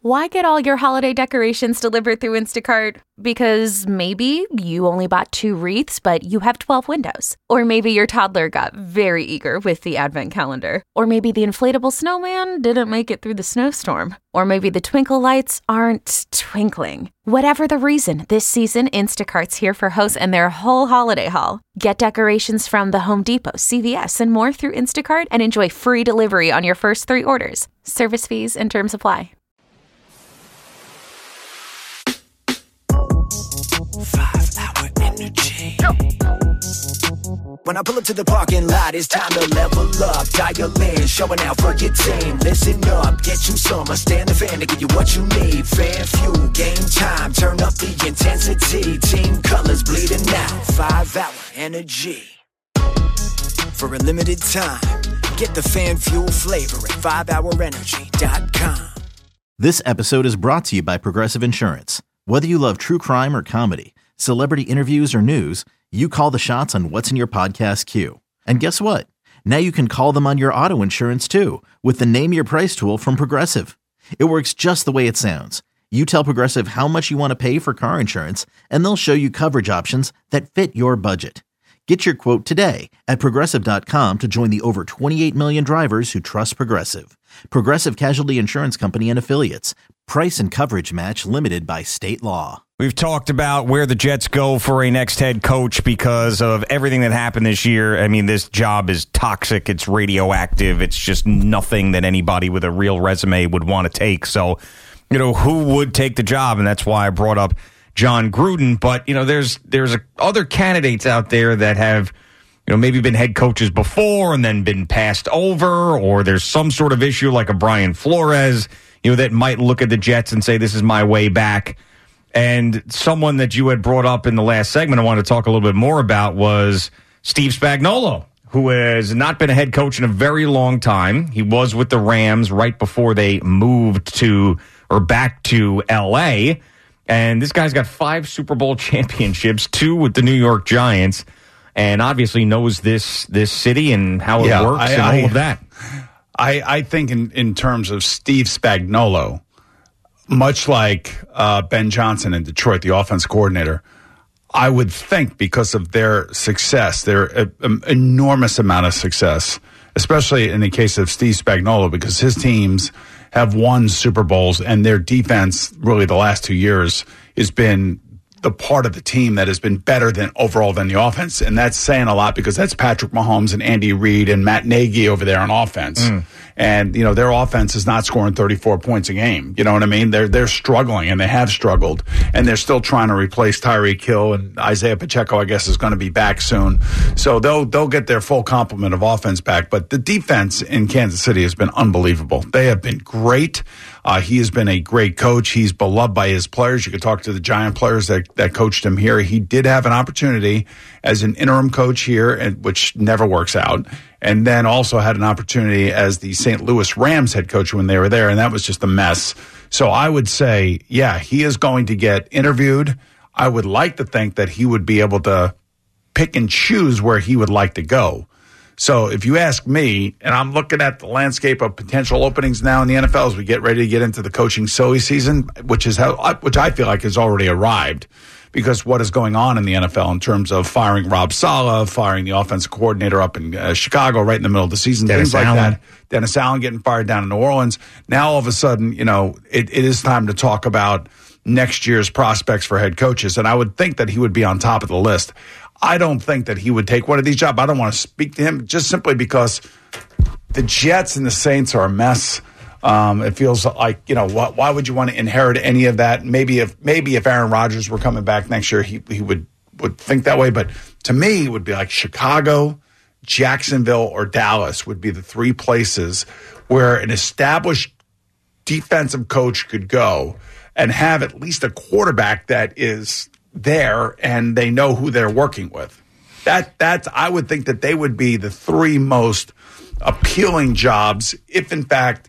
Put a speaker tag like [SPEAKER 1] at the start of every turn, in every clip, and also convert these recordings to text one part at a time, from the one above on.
[SPEAKER 1] Why get all your holiday decorations delivered through Instacart? Because maybe you only bought 2 wreaths, but you have 12 windows. Or maybe your toddler got very eager with the advent calendar. Or maybe the inflatable snowman didn't make it through the snowstorm. Or maybe the twinkle lights aren't twinkling. Whatever the reason, this season, Instacart's here for hosts and their whole holiday haul. Get decorations from the Home Depot, CVS, and more through Instacart and enjoy free delivery on your first 3 orders. Service fees and terms apply.
[SPEAKER 2] 5-hour Energy. When I pull up to the parking lot, it's time to level up. Dial in, showing out for your team. Listen up, get you some. I stand the fan to give you what you need. Fan fuel, game time, turn up the intensity. Team colors bleeding out. 5-hour Energy. For a limited time, get the fan fuel flavor at 5hourenergy.com.
[SPEAKER 3] This episode is brought to you by Progressive Insurance. Whether you love true crime or comedy, celebrity interviews or news, you call the shots on what's in your podcast queue. And guess what? Now you can call them on your auto insurance too with the Name Your Price tool from Progressive. It works just the way it sounds. You tell Progressive how much you want to pay for car insurance, and they'll show you coverage options that fit your budget. Get your quote today at Progressive.com to join the over 28 million drivers who trust Progressive. Progressive Casualty Insurance Company and Affiliates. Price and coverage match limited by state law.
[SPEAKER 4] We've talked about where the Jets go for a next head coach because of everything that happened this year. I mean, this job is toxic. It's radioactive. It's just nothing that anybody with a real resume would want to take. So, who would take the job? And that's why I brought up Jon Gruden. But, there's other candidates out there that have, maybe been head coaches before and then been passed over, or there's some sort of issue like a Brian Flores, that might look at the Jets and say, this is my way back. And someone that you had brought up in the last segment I wanted to talk a little bit more about was Steve Spagnuolo, who has not been a head coach in a very long time. He was with the Rams right before they moved back to L.A., and this guy's got 5 Super Bowl championships, 2 with the New York Giants, and obviously knows this city and how it works and all of that.
[SPEAKER 5] I think in terms of Steve Spagnuolo, much like Ben Johnson in Detroit, the offense coordinator, I would think because of their success, their enormous amount of success, especially in the case of Steve Spagnuolo, because his teams have won Super Bowls and their defense really the last 2 years has been the part of the team that has been better than the offense. And that's saying a lot because that's Patrick Mahomes and Andy Reid and Matt Nagy over there on offense. And, their offense is not scoring 34 points a game. You know what I mean? They're struggling, and they have struggled, and they're still trying to replace Tyreek Hill, and Isaiah Pacheco, I guess, is going to be back soon. So they'll get their full complement of offense back. But the defense in Kansas City has been unbelievable. They have been great. He has been a great coach. He's beloved by his players. You could talk to the Giant players that coached him here. He did have an opportunity as an interim coach here, which never works out, and then also had an opportunity as the St. Louis Rams head coach when they were there, and that was just a mess. So I would say, he is going to get interviewed. I would like to think that he would be able to pick and choose where he would like to go. So if you ask me, and I'm looking at the landscape of potential openings now in the NFL as we get ready to get into the coaching silly season, which I feel like has already arrived, because what is going on in the NFL in terms of firing Rob Saleh, firing the offensive coordinator up in Chicago right in the middle of the season, things like that. Dennis Allen getting fired down in New Orleans. Now all of a sudden, it is time to talk about next year's prospects for head coaches, and I would think that he would be on top of the list. I don't think that he would take one of these jobs. I don't want to speak to him just simply because the Jets and the Saints are a mess. It feels like, why would you want to inherit any of that? Maybe if Aaron Rodgers were coming back next year, he would think that way. But to me, it would be like Chicago, Jacksonville, or Dallas would be the 3 places where an established defensive coach could go and have at least a quarterback that is there and they know who they're working with. That's I would think that they would be the 3 most appealing jobs if in fact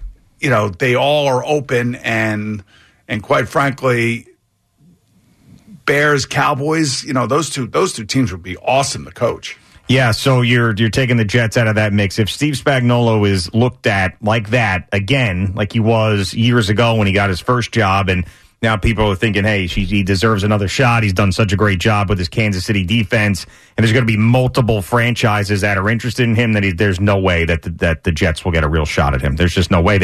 [SPEAKER 5] they all are open, and quite frankly, Bears, Cowboys, those two teams would be awesome to coach.
[SPEAKER 4] Yeah, so you're taking the Jets out of that mix. If Steve Spagnuolo is looked at like that again, like he was years ago when he got his first job, and now people are thinking, hey, he deserves another shot. He's done such a great job with his Kansas City defense, and there's going to be multiple franchises that are interested in him. There's no way that the Jets will get a real shot at him. There's just no way.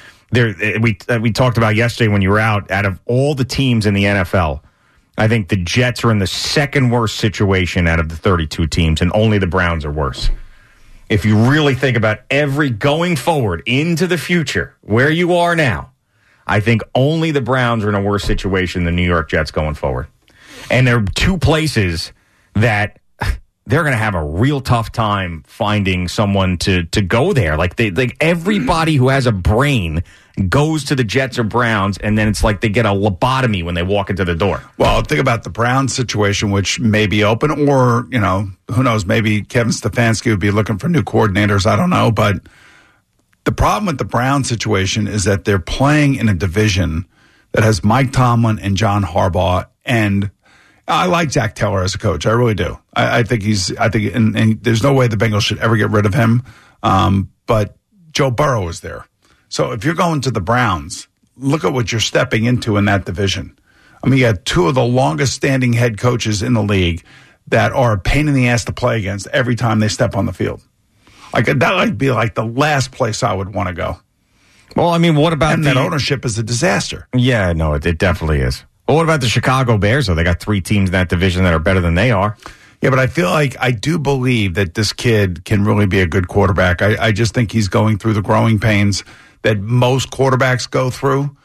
[SPEAKER 4] We talked about yesterday when you were out of all the teams in the NFL. I think the Jets are in the second worst situation out of the 32 teams, and only the Browns are worse. If you really think about going forward into the future, where you are now, I think only the Browns are in a worse situation than the New York Jets going forward. And there are two places that they're going to have a real tough time finding someone to go there. Like everybody who has a brain goes to the Jets or Browns, and then it's like they get a lobotomy when they walk into the door.
[SPEAKER 5] Well, think about the Browns situation, which may be open, or, who knows, maybe Kevin Stefanski would be looking for new coordinators. I don't know. But the problem with the Browns situation is that they're playing in a division that has Mike Tomlin and John Harbaugh, and I like Zach Taylor as a coach. I really do. I think and there's no way the Bengals should ever get rid of him. But Joe Burrow is there. So if you're going to the Browns, look at what you're stepping into in that division. I mean, you got two of the longest standing head coaches in the league that are a pain in the ass to play against every time they step on the field. Like that would be like the last place I would want to go.
[SPEAKER 4] Well, I mean, what about
[SPEAKER 5] that ownership is a disaster.
[SPEAKER 4] Yeah, no, it definitely is. Well, what about the Chicago Bears, though? They got three teams in that division that are better than they are.
[SPEAKER 5] Yeah, but I do believe that this kid can really be a good quarterback. I just think he's going through the growing pains that most quarterbacks go through.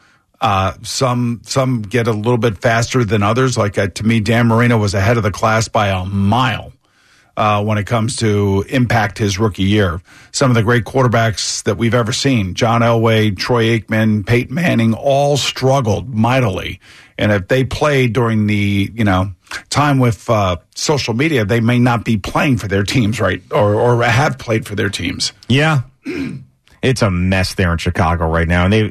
[SPEAKER 5] Some get a little bit faster than others. Like to me, Dan Marino was ahead of the class by a mile when it comes to impact his rookie year. Some of the great quarterbacks that we've ever seen, John Elway, Troy Aikman, Peyton Manning, all struggled mightily. And if they played during the time with social media, they may not be playing for their teams, right? Or have played for their teams.
[SPEAKER 4] Yeah. It's a mess there in Chicago right now, and they're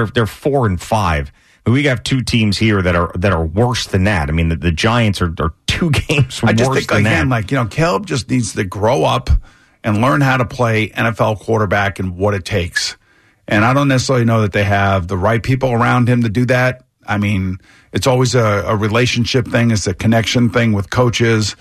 [SPEAKER 4] 4-5. We have two teams here that are worse than that. I mean, the Giants are 2 games worse than that.
[SPEAKER 5] Caleb just needs to grow up and learn how to play NFL quarterback and what it takes. And I don't necessarily know that they have the right people around him to do that. I mean, it's always a relationship thing. It's a connection thing with coaches.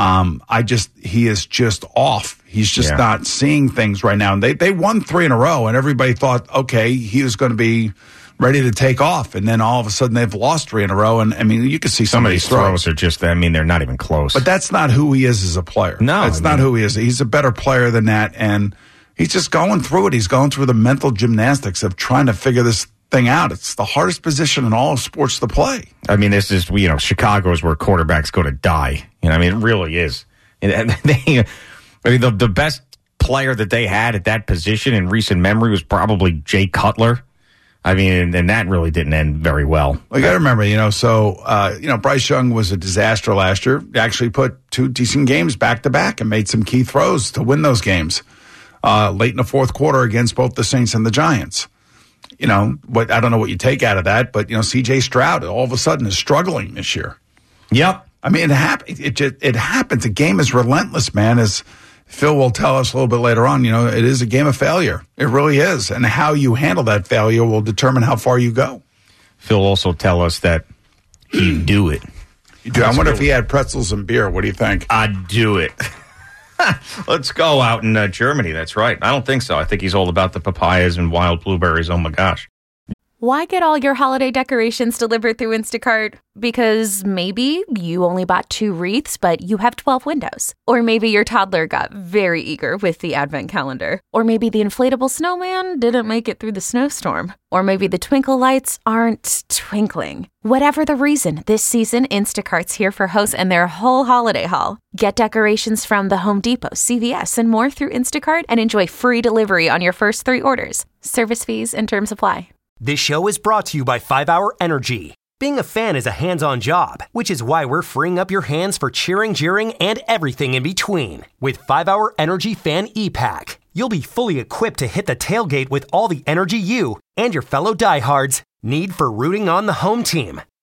[SPEAKER 5] He is just off. He's just not seeing things right now. And they won 3 in a row, and everybody thought, okay, he was going to be ready to take off. And then all of a sudden they've lost 3 in a row. And I mean, you can see some of these throws
[SPEAKER 4] are just, they're not even close.
[SPEAKER 5] But that's not who he is as a player.
[SPEAKER 4] No,
[SPEAKER 5] that's not who he is. He's a better player than that. And he's just going through it. He's going through the mental gymnastics of trying to figure this thing out. It's the hardest position in all of sports to play.
[SPEAKER 4] I mean, this is, Chicago is where quarterbacks go to die. I mean, it really is. The best player that they had at that position in recent memory was probably Jay Cutler. I mean, and that really didn't end very well.
[SPEAKER 5] Well, you got to remember, Bryce Young was a disaster last year. He actually put 2 decent games back to back and made some key throws to win those games late in the fourth quarter against both the Saints and the Giants. I don't know what you take out of that, but C.J. Stroud all of a sudden is struggling this year.
[SPEAKER 4] Yep.
[SPEAKER 5] I mean, it happens. A game is relentless, man. As Phil will tell us a little bit later on, it is a game of failure. It really is. And how you handle that failure will determine how far you go.
[SPEAKER 4] Phil also tell us that he'd do it.
[SPEAKER 5] I wonder if he had pretzels and beer. What do you think?
[SPEAKER 4] I'd do it. Let's go out in Germany. That's right. I don't think so. I think he's all about the papayas and wild blueberries. Oh, my gosh.
[SPEAKER 1] Why get all your holiday decorations delivered through Instacart? Because maybe you only bought 2 wreaths, but you have 12 windows. Or maybe your toddler got very eager with the advent calendar. Or maybe the inflatable snowman didn't make it through the snowstorm. Or maybe the twinkle lights aren't twinkling. Whatever the reason, this season, Instacart's here for hosts and their whole holiday haul. Get decorations from the Home Depot, CVS, and more through Instacart and enjoy free delivery on your first 3 orders. Service fees and terms apply.
[SPEAKER 6] This show is brought to you by 5 Hour Energy. Being a fan is a hands-on job, which is why we're freeing up your hands for cheering, jeering, and everything in between. With 5 Hour Energy Fan E-Pack, you'll be fully equipped to hit the tailgate with all the energy you and your fellow diehards need for rooting on the home team.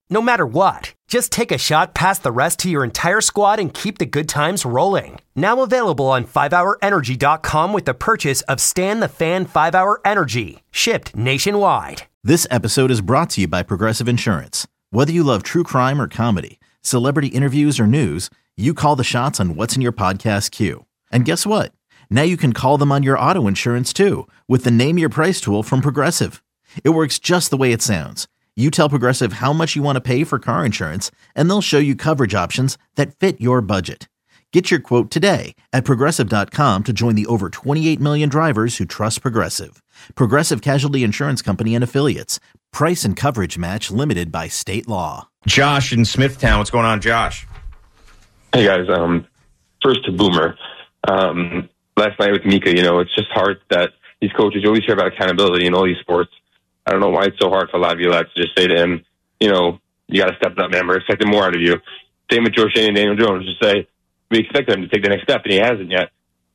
[SPEAKER 6] No matter what, just take a shot past the rest to your entire squad and keep the good times rolling. Now available on 5hourenergy.com with the purchase of Stan the Fan 5-Hour Energy, shipped nationwide.
[SPEAKER 3] This episode is brought to you by Progressive Insurance. Whether you love true crime or comedy, celebrity interviews or news, you call the shots on what's in your podcast queue. And guess what? Now you can call them on your auto insurance too with the Name Your Price tool from Progressive. It works just the way it sounds. You tell Progressive how much you want to pay for car insurance, and they'll show you coverage options that fit your budget. Get your quote today at Progressive.com to join the over 28 million drivers who trust Progressive. Progressive Casualty Insurance Company and Affiliates. Price and coverage match limited by state law.
[SPEAKER 4] Josh in Smithtown. What's going on, Josh?
[SPEAKER 7] Hey, guys. First to Boomer. Last night with Mika, it's just hard that these coaches always hear about accountability in all these sports. I don't know why it's so hard for Laviolette to just say to him, you got to step it up, man. We're expecting more out of you. Same with Joe Shane and Daniel Jones. Just say, we expect him to take the next step, and he hasn't yet.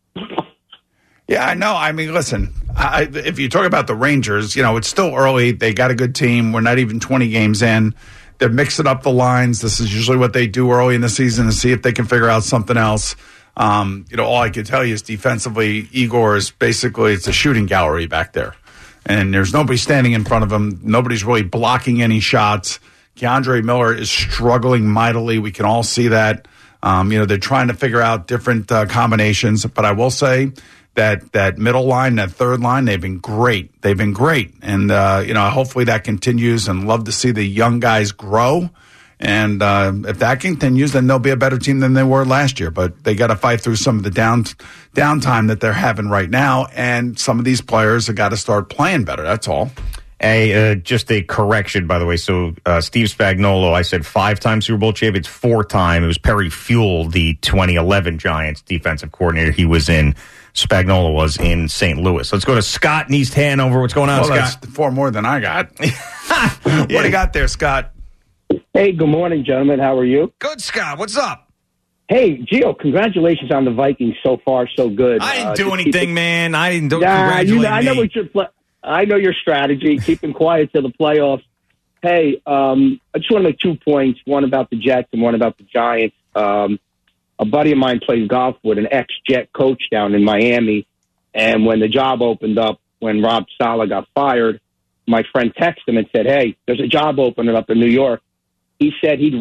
[SPEAKER 5] Yeah, I know. I mean, listen, if you talk about the Rangers, it's still early. They got a good team. We're not even 20 games in. They're mixing up the lines. This is usually what they do early in the season to see if they can figure out something else. All I can tell you is defensively, Igor is basically, it's a shooting gallery back there. And there's nobody standing in front of him. Nobody's really blocking any shots. Keandre Miller is struggling mightily. We can all see that. They're trying to figure out different combinations. But I will say that middle line, that third line, they've been great. And, hopefully that continues, and love to see the young guys grow. And if that continues, then they'll be a better team than they were last year. But they got to fight through some of the downtime that they're having right now. And some of these players have got to start playing better. That's all.
[SPEAKER 4] Just a correction, by the way. So Steve Spagnuolo, I said 5-time Super Bowl champion. It's 4-time. It was Perry Fuel, the 2011 Giants defensive coordinator. He was in. Spagnuolo was in St. Louis. Let's go to Scott in East Hanover. What's going on, Scott?
[SPEAKER 5] That's 4 more than I got. What do you got there, Scott?
[SPEAKER 8] Hey, good morning, gentlemen. How are you?
[SPEAKER 4] Good, Scott. What's up?
[SPEAKER 8] Hey, Gio, congratulations on the Vikings. So far, so good.
[SPEAKER 4] I didn't do anything, man. I didn't congratulate
[SPEAKER 8] I know
[SPEAKER 4] me.
[SPEAKER 8] I know your strategy, keeping quiet till the playoffs. Hey, I just want to make 2 points, one about the Jets and one about the Giants. A buddy of mine plays golf with an ex-Jet coach down in Miami, and when the job opened up, when Rob Saleh got fired, my friend texted him and said, hey, there's a job opening up in New York. He said he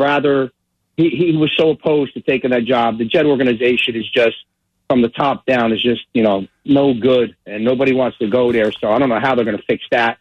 [SPEAKER 8] was so opposed to taking that job. The Jet organization is just, from the top down, is just, no good, and nobody wants to go there. So I don't know how they're going to fix that.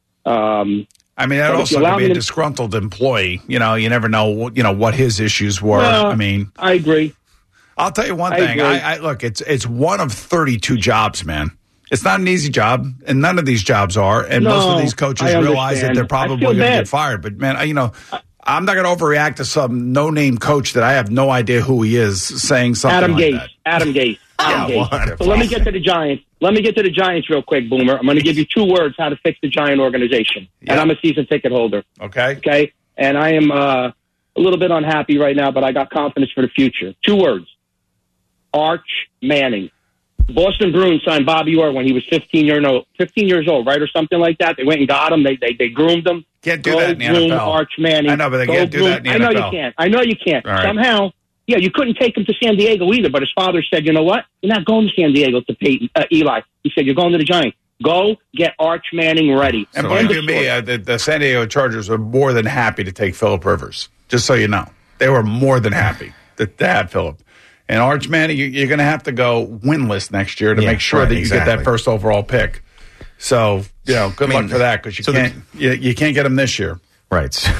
[SPEAKER 5] That also could be a disgruntled employee. You never know, what his issues were.
[SPEAKER 8] No, I agree.
[SPEAKER 5] I'll tell you one thing. Look, it's one of 32 jobs, man. It's not an easy job, and none of these jobs are. And most of these coaches realize that they're probably going to get fired. But, man, I'm not going to overreact to some no-name coach that I have no idea who he is saying something that.
[SPEAKER 8] Adam Gase. So let me get to the Giants. Let me get to the Giants real quick, Boomer. I'm going to give you 2 words how to fix the Giant organization. Yep. And I'm a season ticket holder. Okay? And I am a little bit unhappy right now, but I got confidence for the future. 2 words. Arch Manning. Boston Bruins signed Bobby Orr when he was 15 years old, right, or something like that. They went and got him. They groomed him.
[SPEAKER 5] Can't do that in the NFL.
[SPEAKER 8] Arch Manning.
[SPEAKER 5] I know, but they can't do that in the NFL.
[SPEAKER 8] I know you can't. Right. Somehow, you couldn't take him to San Diego either, but his father said, you know what? You're not going to San Diego to pay Eli. He said, you're going to the Giants. Go get Arch Manning ready.
[SPEAKER 5] And believe me, the San Diego Chargers were more than happy to take Phillip Rivers, just so you know. They were more than happy to have Phillip. And Arch Manning, you're going to have to go winless next year to make sure that you get that first overall pick. So, good luck for that, because you can't get him this year.
[SPEAKER 4] Right. So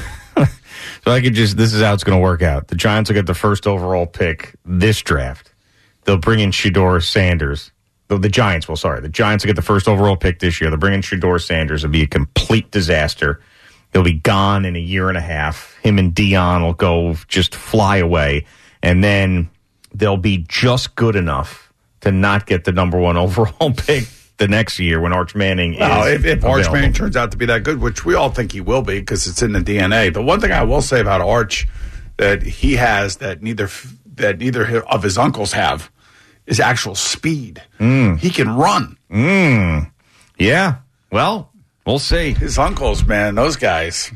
[SPEAKER 4] this is how it's going to work out. The Giants will get the first overall pick this draft. They'll bring in Shedeur Sanders. The Giants will get the first overall pick this year. They'll bring in Shedeur Sanders. It'll be a complete disaster. He'll be gone in a year and a half. Him and Dion will go just fly away. And then they'll be just good enough to not get the number 1 overall pick the next year when Arch Manning is
[SPEAKER 5] if Arch Manning turns out to be that good, which we all think he will be because it's in the DNA. The one thing I will say about Arch that he has that neither of his uncles have is actual speed. He can run.
[SPEAKER 4] Yeah. Well, we'll see.
[SPEAKER 5] His uncles, man, those guys.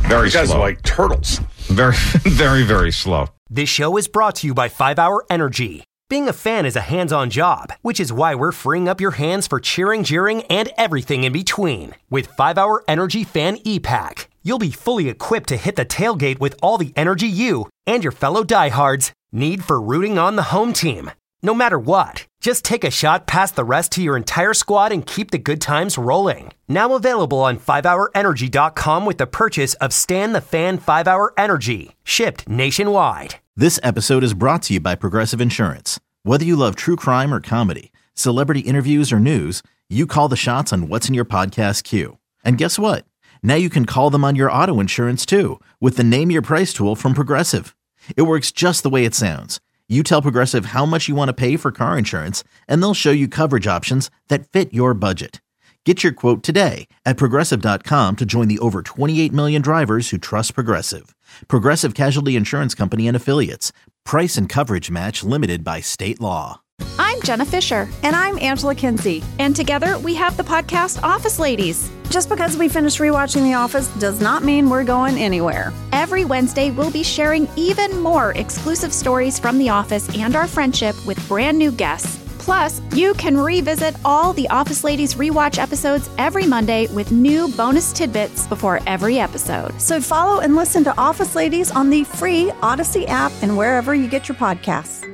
[SPEAKER 4] Very
[SPEAKER 5] You guys
[SPEAKER 4] slow.
[SPEAKER 5] are like turtles.
[SPEAKER 4] Very, very, very slow.
[SPEAKER 6] This show is brought to you by 5 Hour Energy. Being a fan is a hands-on job, which is why we're freeing up your hands for cheering, jeering, and everything in between. With 5 Hour Energy Fan E-Pack, you'll be fully equipped to hit the tailgate with all the energy you and your fellow diehards need for rooting on the home team. No matter what, just take a shot past the rest to your entire squad and keep the good times rolling. Now available on 5hourenergy.com with the purchase of Stan the Fan 5 Hour Energy, shipped nationwide.
[SPEAKER 3] This episode is brought to you by Progressive Insurance. Whether you love true crime or comedy, celebrity interviews or news, you call the shots on what's in your podcast queue. And guess what? Now you can call them on your auto insurance too with the Name Your Price tool from Progressive. It works just the way it sounds. You tell Progressive how much you want to pay for car insurance, and they'll show you coverage options that fit your budget. Get your quote today at Progressive.com to join the over 28 million drivers who trust Progressive. Progressive Casualty Insurance Company and Affiliates. Price and coverage match limited by state law.
[SPEAKER 9] I'm Jenna Fisher.
[SPEAKER 10] And I'm Angela Kinsey.
[SPEAKER 9] And together we have the podcast Office Ladies.
[SPEAKER 10] Just because we finished rewatching The Office does not mean we're going anywhere.
[SPEAKER 9] Every Wednesday, we'll be sharing even more exclusive stories from The Office and our friendship with brand new guests. Plus, you can revisit all the Office Ladies rewatch episodes every Monday with new bonus tidbits before every episode.
[SPEAKER 10] So follow and listen to Office Ladies on the free Odyssey app and wherever you get your podcasts.